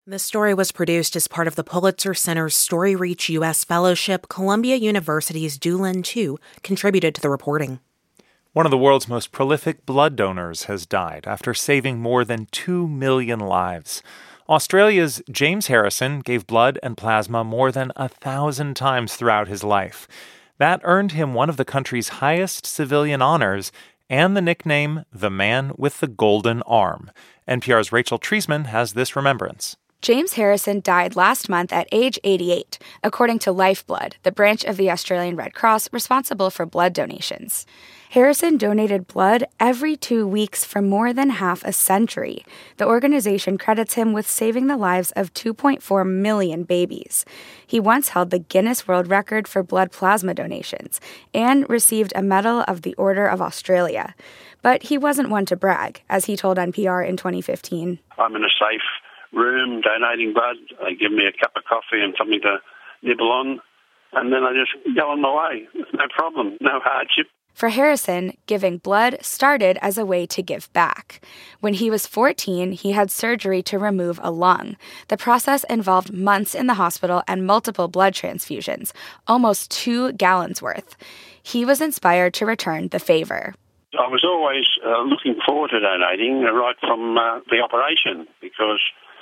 This story was produced as part of the Pulitzer Center's Story Reach U.S. Fellowship. Columbia University's Dulin Tu contributed to the reporting. One of the world's most prolific blood donors has died after saving more than 2 million lives. Australia's James Harrison gave blood and plasma more than 1,000 times throughout his life. That earned him one of the country's highest civilian honors and the nickname the Man with the Golden Arm. NPR's Rachel Treisman has this remembrance. James Harrison died last month at age 88, according to Lifeblood, the branch of the Australian Red Cross responsible for blood donations. Harrison donated blood every 2 weeks for more than half a century. The organization credits him with saving the lives of 2.4 million babies. He once held the Guinness World Record for blood plasma donations and received a Medal of the Order of Australia. But he wasn't one to brag, as he told NPR in 2015. I'm in a safe room donating blood. They give me a cup of coffee and something to nibble on, and then I just go on my way. No problem, no hardship. For Harrison, giving blood started as a way to give back. When he was 14, he had surgery to remove a lung. The process involved months in the hospital and multiple blood transfusions, almost 2 gallons worth. He was inspired to return the favor. I was always looking forward to donating right from the operation, because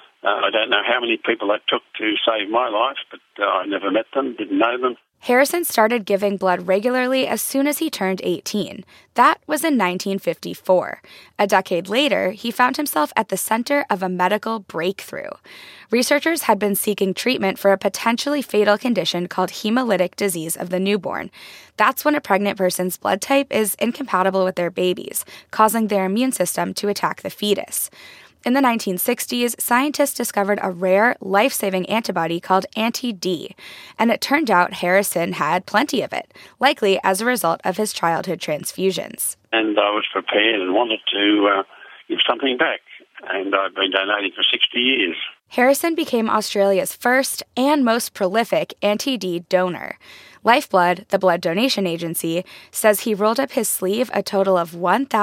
I don't know how many people that took to save my life, but I never met them, didn't know them. Harrison started giving blood regularly as soon as he turned 18. That was in 1954. A decade later, he found himself at the center of a medical breakthrough. Researchers had been seeking treatment for a potentially fatal condition called hemolytic disease of the newborn. That's when a pregnant person's blood type is incompatible with their baby's, causing their immune system to attack the fetus. In the 1960s, scientists discovered a rare, life-saving antibody called anti-D, and it turned out Harrison had plenty of it, likely as a result of his childhood transfusions. And I was prepared and wanted to give something back, and I've been donating for 60 years. Harrison became Australia's first and most prolific anti-D donor. Lifeblood, the blood donation agency, says he rolled up his sleeve a total of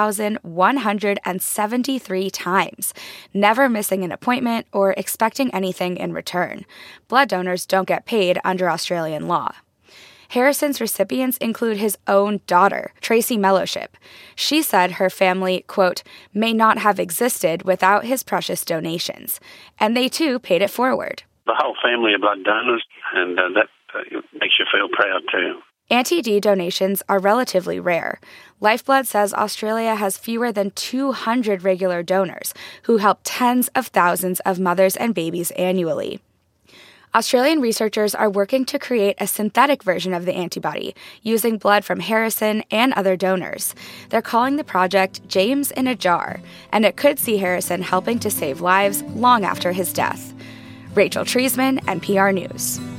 1,173 times, never missing an appointment or expecting anything in return. Blood donors don't get paid under Australian law. Harrison's recipients include his own daughter, Tracy Mellowship. She said her family, quote, may not have existed without his precious donations, and they too paid it forward. The whole family of blood donors, and that makes you feel proud too. Anti-D donations are relatively rare. Lifeblood says Australia has fewer than 200 regular donors who help tens of thousands of mothers and babies annually. Australian researchers are working to create a synthetic version of the antibody using blood from Harrison and other donors. They're calling the project James in a Jar, and it could see Harrison helping to save lives long after his death. Rachel Treisman, NPR News.